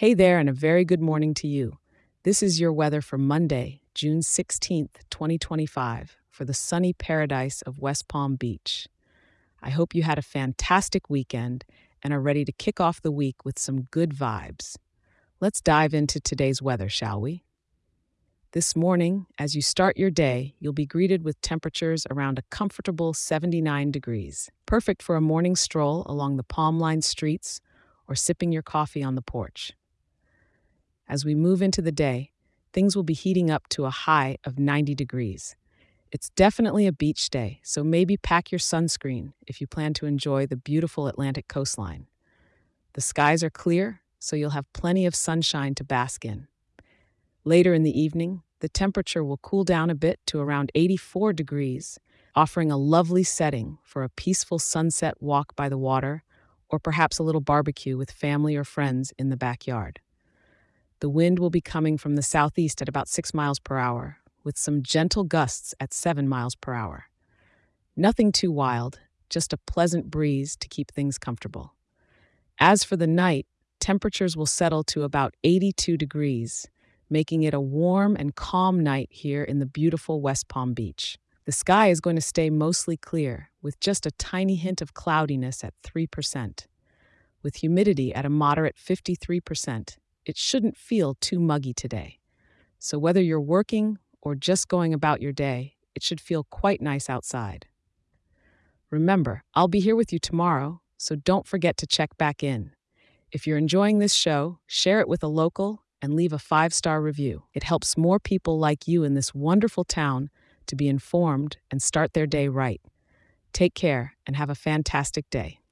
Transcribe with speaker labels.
Speaker 1: Hey there, and a very good morning to you. This is your weather for Monday, June 16th, 2025, for the sunny paradise of West Palm Beach. I hope you had a fantastic weekend and are ready to kick off the week with some good vibes. Let's dive into today's weather, shall we? This morning, as you start your day, you'll be greeted with temperatures around a comfortable 79 degrees, perfect for a morning stroll along the palm-lined streets or sipping your coffee on the porch. As we move into the day, things will be heating up to a high of 90 degrees. It's definitely a beach day, so maybe pack your sunscreen if you plan to enjoy the beautiful Atlantic coastline. The skies are clear, so you'll have plenty of sunshine to bask in. Later in the evening, the temperature will cool down a bit to around 84 degrees, offering a lovely setting for a peaceful sunset walk by the water or perhaps a little barbecue with family or friends in the backyard. The wind will be coming from the southeast at about 6 miles per hour, with some gentle gusts at 7 miles per hour. Nothing too wild, just a pleasant breeze to keep things comfortable. As for the night, temperatures will settle to about 82 degrees, making it a warm and calm night here in the beautiful West Palm Beach. The sky is going to stay mostly clear, with just a tiny hint of cloudiness at 3%. With humidity at a moderate 53%, it shouldn't feel too muggy today. So whether you're working or just going about your day, it should feel quite nice outside. Remember, I'll be here with you tomorrow, so don't forget to check back in. If you're enjoying this show, share it with a local and leave a 5-star review. It helps more people like you in this wonderful town to be informed and start their day right. Take care and have a fantastic day.